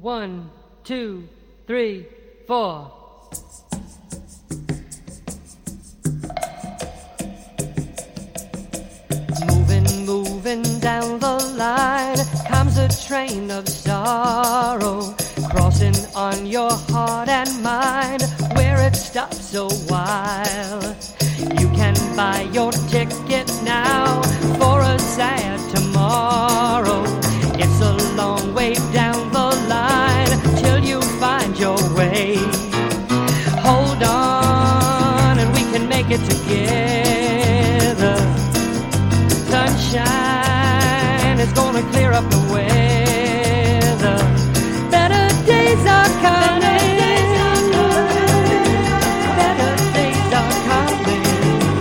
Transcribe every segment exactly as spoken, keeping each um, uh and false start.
One, two, three, four. Moving, moving down the line comes a train of sorrow, crossing on your heart and mind, where it stops a while. You can buy your ticket now for a sad tomorrow. It's a long way down the line till you find your way. Hold on and we can make it together. Sunshine is gonna clear up the weather. Better days are coming. Better days are coming.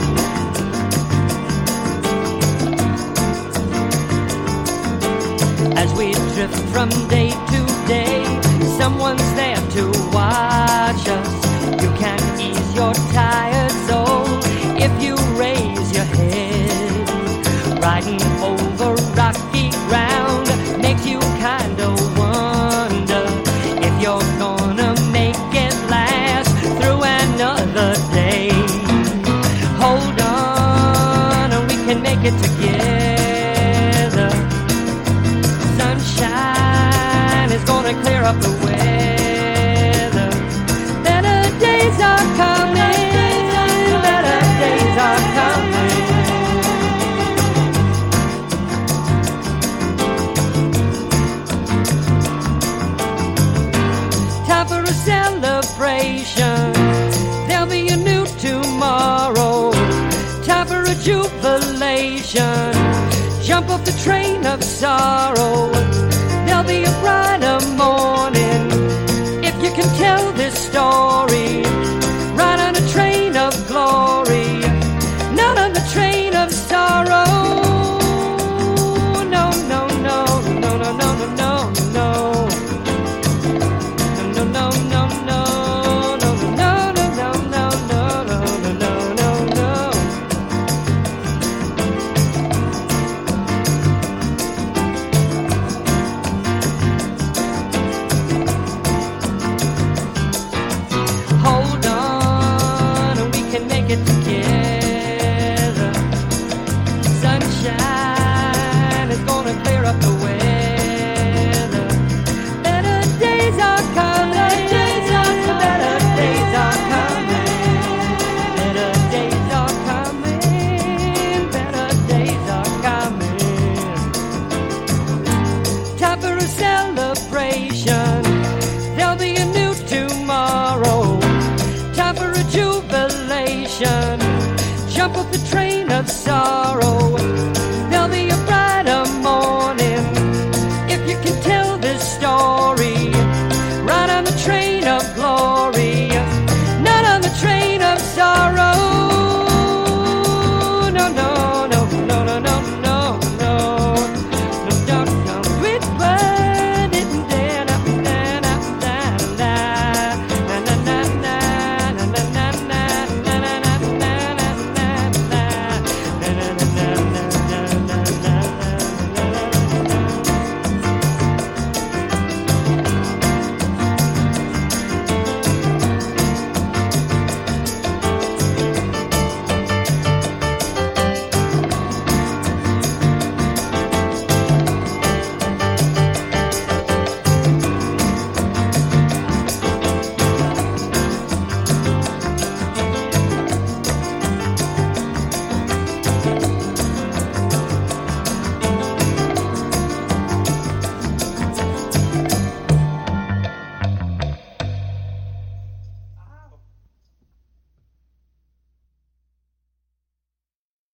As we drift from day to day, someone's there to watch us. You can ease your tired soul if you raise your head. Riding over rocky ground makes you kinda wonder if you're gonna make it last through another day. Hold on and we can make it together. Sunshine is gonna clear up the weather. Better days are coming. Better days are coming. Time for a celebration. There'll be a new tomorrow. Time for a jubilation. Jump off the train of sorrow. There'll be a bright